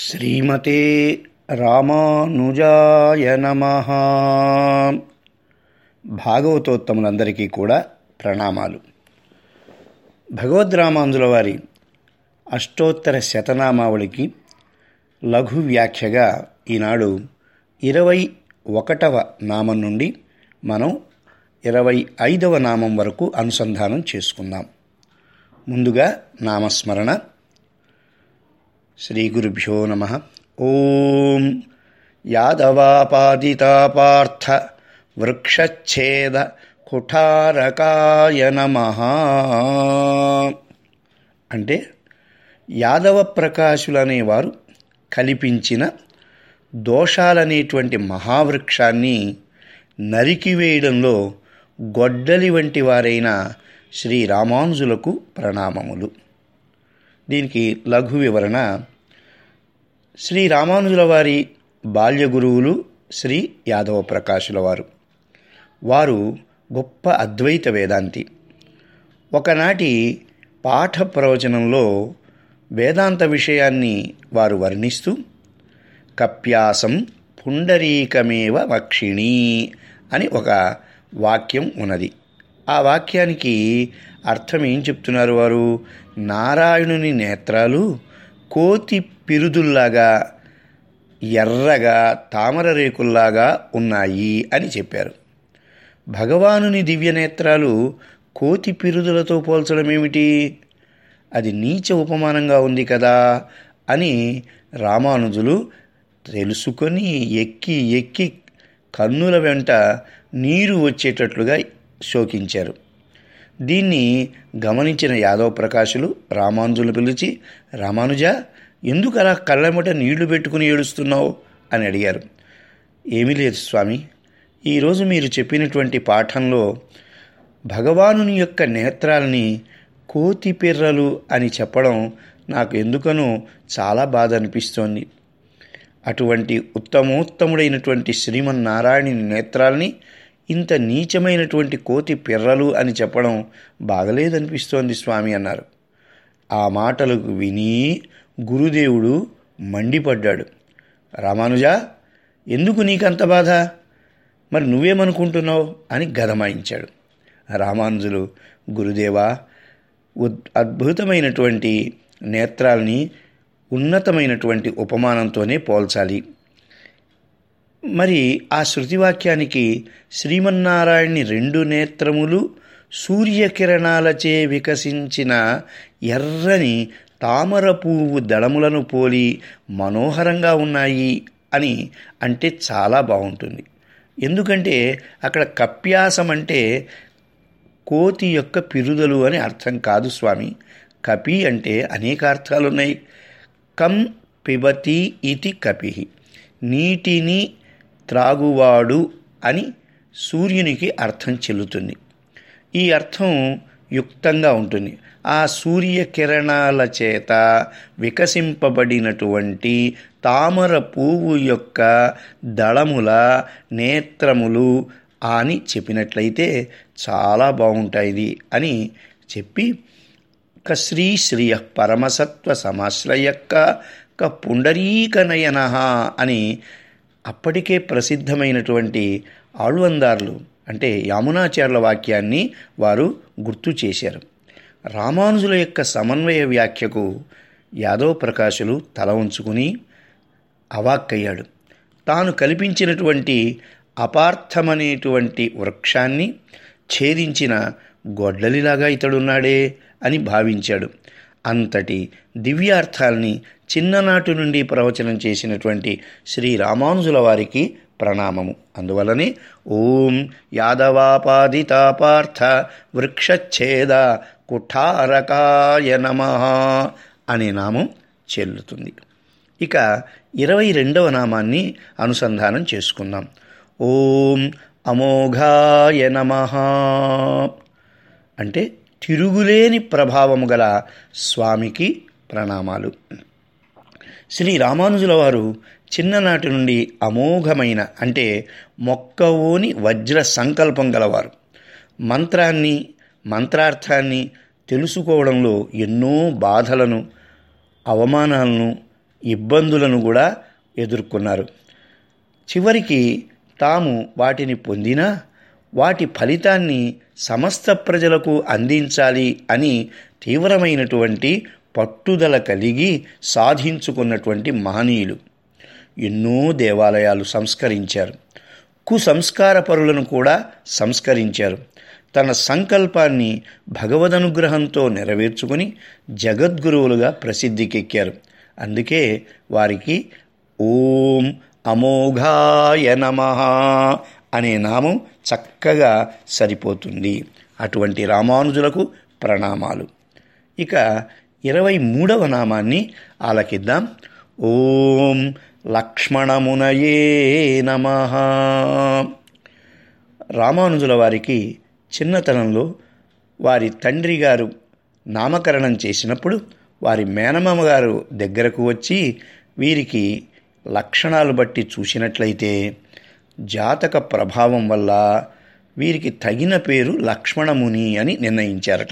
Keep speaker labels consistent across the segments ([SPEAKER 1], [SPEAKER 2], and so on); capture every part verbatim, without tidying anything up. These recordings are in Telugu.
[SPEAKER 1] శ్రీమతే రామానుజాయ నమః. భాగవతోత్తములందరికీ కూడా ప్రణామాలు. భగవద్ రామానుజుల వారి అష్టోత్తర శతనామావళికి లఘు వ్యాఖ్యగా ఈనాడు ఇరవై ఒకటవ నామం నుండి మనం ఇరవై ఐదవ నామం వరకు అనుసంధానం చేసుకుందాం. ముందుగా నామస్మరణ. శ్రీ గురుభ్యో నమః. ఓం యాదవాపాదితా పార్థ వృక్షచ్ఛేద కుఠారకాయ నమః. అంటే యాదవ ప్రకాశులనేవారు కల్పించిన దోషాలనేటువంటి మహావృక్షాన్ని నరికివేయడంలో గొడ్డలి వంటి వారైన శ్రీ రామానుజులకు ప్రణామములు. దీనికి లఘు వివరణ. శ్రీ రామానుజుల వారి బాల్య గురువులు శ్రీ యాదవ ప్రకాశుల వారు. వారు గొప్ప అద్వైత వేదాంతి. ఒకనాటి పాఠ ప్రవచనంలో వేదాంత విషయాన్ని వారు వర్ణిస్తూ కప్యాసం పుండరీకమేవ వక్షిణీ అని ఒక వాక్యం ఉన్నది. ఆ వాక్యానికి అర్థం ఏం చెప్తున్నారు వారు? నారాయణుని నేత్రాలు కోతి పిరుదుల్లాగా ఎర్రగా తామర రేకుల్లాగా ఉన్నాయి అని చెప్పారు. భగవానుని దివ్య నేత్రాలు కోతి పిరుదులతో పోల్చడం ఏమిటి? అది నీచ ఉపమానంగా ఉంది కదా అని రామానుజులు తెలుసుకొని ఎక్కి ఎక్కి కన్నుల వెంట నీరు వచ్చేటట్లుగా శోకించారు. దీన్ని గమనించిన యాదవ ప్రకాశులు రామానుజులు పిలిచి, రామానుజ, ఎందుకు అలా కళ్ళెమట నీళ్లు పెట్టుకుని ఏడుస్తున్నావు అని అడిగారు. ఏమీ లేదు స్వామి, ఈరోజు మీరు చెప్పినటువంటి పాఠంలో భగవానుని యొక్క నేత్రాలని కోతి పిర్రలు అని చెప్పడం నాకు ఎందుకనో చాలా బాధ అనిపిస్తోంది. అటువంటి ఉత్తమోత్తముడైనటువంటి శ్రీమన్నారాయణుని నేత్రాలని ఇంత నీచమైనటువంటి కోతి పిర్రలు అని చెప్పడం బాగలేదనిపిస్తోంది స్వామి అన్నారు. ఆ మాటలకు విని గురుదేవుడు మండిపడ్డాడు. రామానుజ, ఎందుకు నీకంత బాధ? మరి నువ్వేమనుకుంటున్నావు అని గదమాయించాడు. రామానుజులు, గురుదేవా, అద్భుతమైనటువంటి నేత్రాల్ని ఉన్నతమైనటువంటి ఉపమానంతోనే పోల్చాలి. మరి ఆ శృతివాక్యానికి శ్రీమన్నారాయణుని రెండు నేత్రములు సూర్యకిరణాలచే వికసించిన ఎర్రని తామర పువ్వు దళములను పోలి మనోహరంగా ఉన్నాయి అని అంటే చాలా బాగుంటుంది. ఎందుకంటే అక్కడ కప్యాసం అంటే కోతి యొక్క పిరుదలు అని అర్థం కాదు స్వామి. కపి అంటే అనేక అర్థాలున్నాయి. కం పిబతి ఇతి కపి, నీటిని త్రాగువాడు అని సూర్యునికి అర్థం చెల్లుతుంది. ఈ అర్థం యుక్తంగా ఉంటుంది. ఆ సూర్యకిరణాల చేత వికసింపబడినటువంటి తామర పువ్వు యొక్క దళముల నేత్రములు అని చెప్పినట్లయితే చాలా బాగుంటాయి అని చెప్పి కశ్రీ శ్రియ పరమసత్వ సమాశ్రయక్క క పుండరీకనయన అని అప్పటికే ప్రసిద్ధమైనటువంటి ఆళ్వందార్లు అంటే యామునాచార్యుల వాక్యాన్ని వారు గుర్తు చేశారు. రామానుజుల యొక్క సమన్వయ వ్యాఖ్యకు యాదవ ప్రకాశులు తల ఉంచుకుని అవాక్కయ్యాడు. తాను కల్పించినటువంటి అపార్థమనేటువంటి వృక్షాన్ని ఛేదించిన గొడ్డలిలాగా ఇతడున్నాడే అని భావించాడు. అంతటి దివ్యార్థాల్ని చిన్ననాటి నుండి ప్రవచనం చేసినటువంటి శ్రీ రామానుజుల వారికి ప్రణామము. అందువలనే ఓం యాదవాపాదితా పార్థ వృక్షచ్ఛేద కుఠారకాయ నమః అనే నామం చెల్లుతుంది. ఇక ఇరవై రెండవ నామాన్ని అనుసంధానం చేసుకుందాం. ఓం అమోఘాయ నమః అంటే తిరుగులేని ప్రభావము గల స్వామికి ప్రణామాలు. శ్రీ రామానుజుల వారు చిన్ననాటి నుండి అమోఘమైన అంటే మొక్కవోని వజ్ర సంకల్పం గలవారు. మంత్రాన్ని మంత్రార్థాన్ని తెలుసుకోవడంలో ఎన్నో బాధలను అవమానాలను ఇబ్బందులను కూడా ఎదుర్కొన్నారు. చివరికి తాము వాటిని పొందినా వాటి ఫలితాన్ని సమస్త ప్రజలకు అందించాలి అని తీవ్రమైనటువంటి పట్టుదల కలిగి సాధించుకున్నటువంటి మహనీయులు. ఎన్నో దేవాలయాలు సంస్కరించారు. కుసంస్కార పరులను కూడా సంస్కరించారు. తన సంకల్పాన్ని భగవదనుగ్రహంతో నెరవేర్చుకుని జగద్గురువులుగా ప్రసిద్ధికెక్కారు. అందుకే వారికి ఓం అమోఘాయ నమః అనే నామం చక్కగా సరిపోతుంది. అటువంటి రామానుజులకు ప్రణామాలు. ఇక ఇరవై మూడవ నామాన్ని ఆలకిద్దాం. ఓం లక్ష్మణమునయే నమః. రామానుజుల వారికి చిన్నతనంలో వారి తండ్రి గారు నామకరణం చేసినప్పుడు వారి మేనమామ గారు దగ్గరకు వచ్చి వీరికి లక్షణాలు బట్టి చూసినట్లయితే జాతక ప్రభావం వల్ల వీరికి తగిన పేరు లక్ష్మణముని అని నిర్ణయించారట.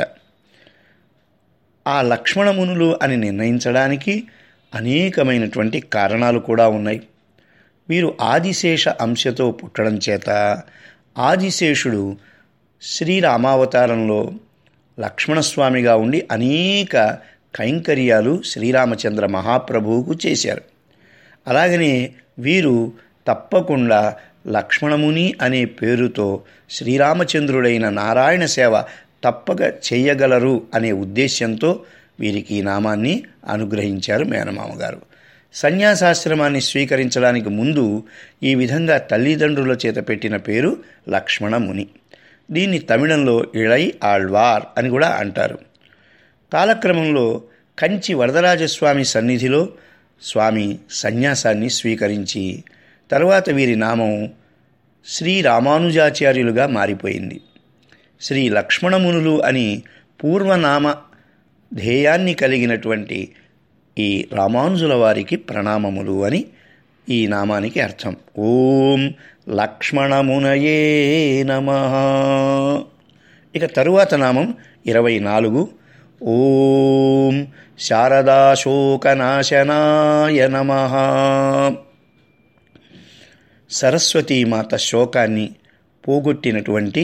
[SPEAKER 1] ఆ లక్ష్మణమునులు అని నిర్ణయించడానికి అనేకమైనటువంటి కారణాలు కూడా ఉన్నాయి. వీరు ఆదిశేష అంశతో పుట్టడం చేత ఆదిశేషుడు శ్రీరామావతారంలో లక్ష్మణస్వామిగా ఉండి అనేక కైంకర్యాలు శ్రీరామచంద్ర మహాప్రభువుకు చేశారు. అలాగనే వీరు తప్పకుండా లక్ష్మణముని అనే పేరుతో శ్రీరామచంద్రుడైన నారాయణ సేవ తప్పక చేయగలరు అనే ఉద్దేశ్యంతో వీరికి ఈ నామాన్ని అనుగ్రహించారు మేనమామగారు. సన్యాసాశ్రమాన్ని స్వీకరించడానికి ముందు ఈ విధంగా తల్లిదండ్రుల చేత పెట్టిన పేరు లక్ష్మణముని. దీన్ని తమిళంలో ఇళై ఆళ్వార్ అని కూడా అంటారు. కాలక్రమంలో కంచి వరదరాజస్వామి సన్నిధిలో స్వామి సన్యాసాన్ని స్వీకరించి తరువాత వీరి నామం శ్రీ రామానుజాచార్యులుగా మారిపోయింది. శ్రీ లక్ష్మణమునులు అని పూర్వనామ ధ్యేయాన్ని కలిగినటువంటి ఈ రామానుజుల వారికి ప్రణామములు అని ఈ నామానికి అర్థం. ఓం లక్ష్మణమునయే నమః. ఇక తరువాత నామం ఇరవై నాలుగు. ఓం శారదాశోకనాశనాయ నమః. సరస్వతీమాత శోకాన్ని పోగొట్టినటువంటి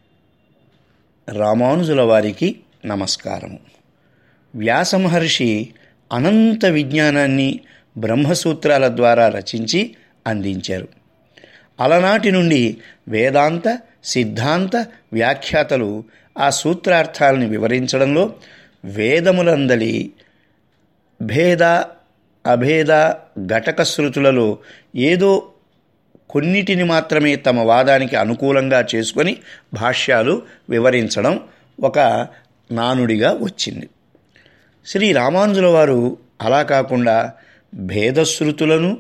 [SPEAKER 1] రామానుజుల వారికి నమస్కారము. వ్యాసమహర్షి అనంత విజ్ఞానాన్ని బ్రహ్మసూత్రాల ద్వారా రచించి అందించారు. అలనాటి నుండి వేదాంత సిద్ధాంత వ్యాఖ్యాతలు ఆ సూత్రార్థాలను వివరించడంలో వేదములందలి భేద అభేద ఘటక శృతులలో ఏదో కొన్నిటిని మాత్రమే తమ వాదానికి అనుకూలంగా చేసుకొని భాష్యాలు వివరించడం ఒక నానుడిగా వచ్చింది. శ్రీ రామానుజుల వారు అలా కాకుండా భేదశృతులను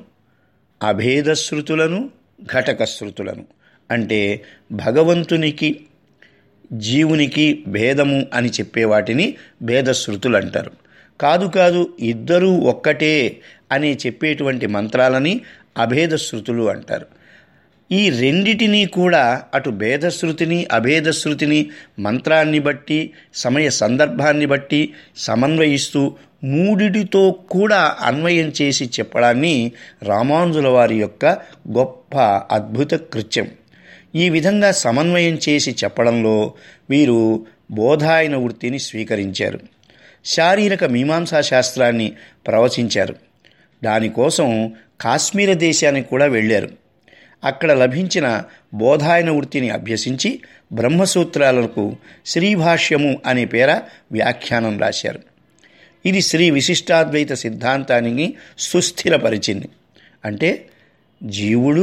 [SPEAKER 1] అభేదశృతులను ఘటక శృతులను అంటే భగవంతునికి జీవునికి భేదము అని చెప్పే వాటిని భేదశృతులు అంటారు. కాదు కాదు ఇద్దరూ ఒక్కటే అని చెప్పేటువంటి మంత్రాలని అభేదశృతులు అంటారు. ఈ రెండిటినీ కూడా అటు భేదశృతిని అభేదశృతిని మంత్రాన్ని బట్టి సమయ సందర్భాన్ని బట్టి సమన్వయిస్తూ మూడిటితో కూడా అన్వయం చేసి చెప్పడాన్ని రామానుజుల వారి యొక్క గొప్ప అద్భుత కృత్యం. ఈ విధంగా సమన్వయం చేసి చెప్పడంలో వీరు బోధాయన వృత్తిని స్వీకరించారు. శారీరక మీమాంసా శాస్త్రాన్ని ప్రవచించారు. దానికోసం కాశ్మీర దేశానికి కూడా వెళ్ళారు. అక్కడ లభించిన బోధాయన వృత్తిని అభ్యసించి బ్రహ్మసూత్రాలకు శ్రీభాష్యము అనే పేర వ్యాఖ్యానం రాశారు. ఇది శ్రీ విశిష్టాద్వైత సిద్ధాంతానికి సుస్థిరపరిచింది. అంటే జీవుడు,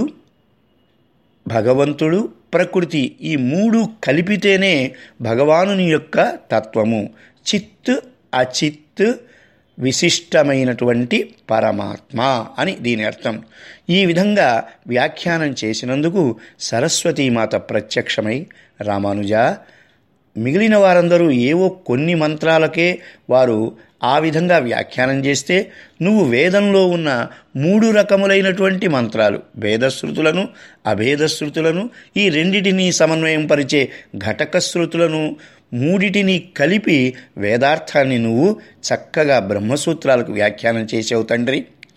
[SPEAKER 1] భగవంతుడు, ప్రకృతి ఈ మూడు కలిపితేనే భగవానుని యొక్క తత్వము. చిత్ అచిత్ విశిష్టమైనటువంటి పరమాత్మ అని దీని అర్థం. ఈ విధంగా వ్యాఖ్యానం చేసినందుకు సరస్వతీమాత ప్రత్యక్షమై రామానుజ, మిగిలిన వారందరూ ఏవో కొన్ని మంత్రాలకే వారు ఆ విధంగా వ్యాఖ్యానం చేస్తే నువ్వు వేదంలో ఉన్న మూడు రకములైనటువంటి మంత్రాలు భేదశృతులను అభేదశృతులను ఈ రెండిటిని సమన్వయం పరిచే ఘటకశృతులను మూడిటిని కలిపి వేదార్థాన్ని నువ్వు చక్కగా బ్రహ్మసూత్రాలకు వ్యాఖ్యానం చేసావు తండ్రి.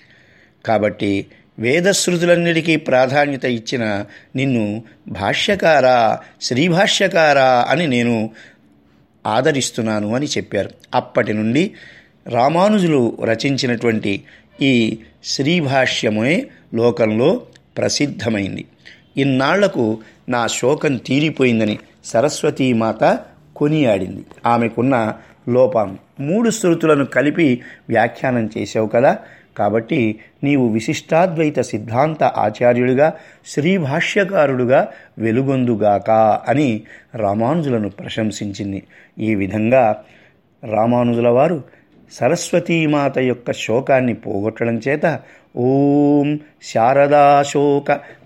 [SPEAKER 1] కాబట్టి వేదశ్రుతులన్నిటికీ ప్రాధాన్యత ఇచ్చిన నిన్ను భాష్యకారా, శ్రీభాష్యకారా అని నేను ఆదరిస్తున్నాను అని చెప్పారు. అప్పటి నుండి రామానుజులు రచించినటువంటి ఈ శ్రీభాష్యమే లోకంలో ప్రసిద్ధమైంది. ఇన్నాళ్లకు నా శోకం తీరిపోయిందని సరస్వతీమాత కొనియాడింది. ఆమెకున్న లోపం మూడు శృతులను కలిపి వ్యాఖ్యానం చేసావు కదా, కాబట్టి నీవు విశిష్టాద్వైత సిద్ధాంత ఆచార్యుడిగా, శ్రీభాష్యకారుడుగా వెలుగొందుగాక అని రామానుజులను ప్రశంసించింది. ఈ విధంగా రామానుజుల వారు సరస్వతీమాత యొక్క శోకాన్ని పోగొట్టడం చేత ఓం శారదాశోక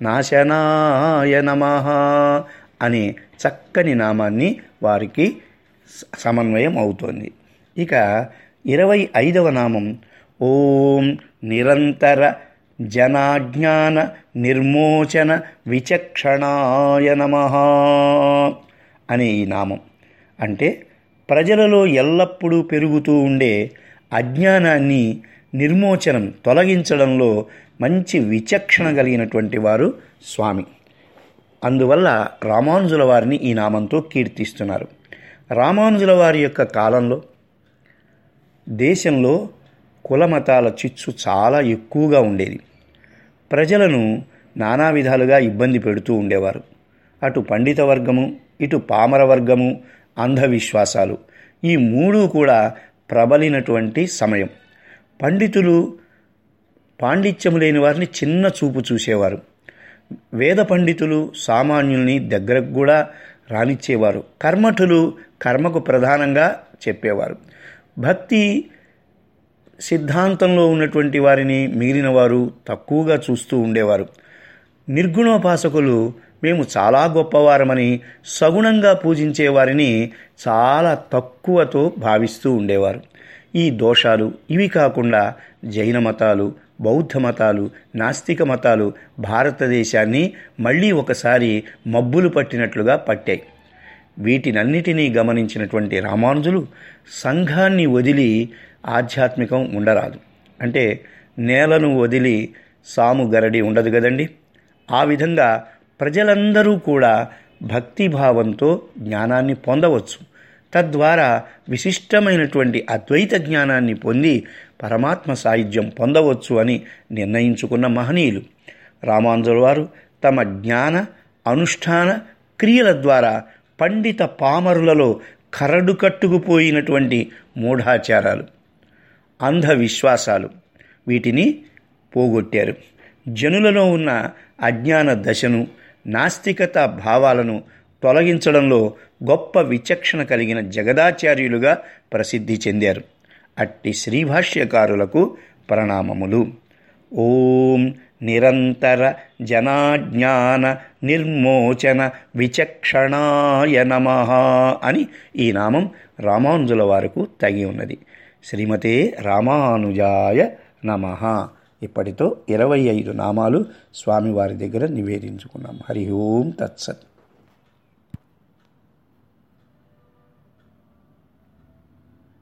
[SPEAKER 1] నాశనాయ నమః అనే చక్కని నామాన్ని వారికి సమన్వయం అవుతోంది. ఇక ఇరవై ఐదవ నామం ఓం నిరంతర జనాజ్ఞాన నిర్మోచన విచక్షణాయ నమః అనే ఈ నామం. అంటే ప్రజలలో ఎల్లప్పుడూ పెరుగుతూ ఉండే అజ్ఞానాన్ని నిర్మోచనం, తొలగించడంలో మంచి విచక్షణ కలిగినటువంటి వారు స్వామి. అందువల్ల రామానుజుల వారిని ఈ నామంతో కీర్తిస్తున్నారు. రామానుజుల వారి యొక్క కాలంలో దేశంలో కులమతాల చిచ్చు చాలా ఎక్కువగా ఉండేది. ప్రజలను నానా విధాలుగా ఇబ్బంది పెడుతూ ఉండేవారు. అటు పండిత వర్గము, ఇటు పామర వర్గము, అంధవిశ్వాసాలు, ఈ మూడు కూడా ప్రబలినటువంటి సమయం. పండితులు పాండిత్యము లేని వారిని చిన్న చూపు చూసేవారు. వేద పండితులు సామాన్యుల్ని దగ్గరకు కూడా రానిచ్చేవారు. కర్మఠులు కర్మకు ప్రధానంగా చెప్పేవారు. భక్తి సిద్ధాంతంలో ఉన్నటువంటి వారిని మిగిలిన వారు తక్కువగా చూస్తూ ఉండేవారు. నిర్గుణోపాసకులు మేము చాలా గొప్పవారమని సగుణంగా పూజించే వారిని చాలా తక్కువతో భావిస్తూ ఉండేవారు. ఈ దోషాలు ఇవి కాకుండా జైన మతాలు, బౌద్ధ మతాలు, నాస్తిక మతాలు భారతదేశాన్ని మళ్ళీ ఒకసారి మబ్బులు పట్టినట్లుగా పట్టాయి. వీటినన్నిటినీ గమనించినటువంటి రామానుజులు సంఘాన్ని వదిలి ఆధ్యాత్మికం ఉండరాదు, అంటే నేలను వదిలి సాము గరడి ఉండదు కదండి. ఆ విధంగా ప్రజలందరూ కూడా భక్తిభావంతో జ్ఞానాన్ని పొందవచ్చు. తద్వారా విశిష్టమైనటువంటి అద్వైత జ్ఞానాన్ని పొంది పరమాత్మ సాయుధ్యం పొందవచ్చు అని నిర్ణయించుకున్న మహనీయులు. రామానుజుల వారు తమ జ్ఞాన అనుష్ఠాన క్రియల ద్వారా పండిత పామరులలో కరడు కట్టుకుపోయినటువంటి మూఢాచారాలు, అంధవిశ్వాసాలు వీటిని పోగొట్టారు. జనులలో ఉన్న అజ్ఞాన దశను, నాస్తికత భావాలను తొలగించడంలో గొప్ప విచక్షణ కలిగిన జగదాచార్యులుగా ప్రసిద్ధి చెందారు. అట్టి శ్రీభాష్యకారులకు ప్రణామములు. ఓం నిరంతర జనాజ్ఞాన నిర్మోచన విచక్షణాయ నమః అని ఈ నామం రామానుజుల వారికి తగి ఉన్నది. శ్రీమతే రామానుజాయ నమః. ఇప్పటితో ఇరవై ఐదు నామాలు స్వామివారి దగ్గర నివేదించుకున్నాం. హరి ఓం తత్సత్.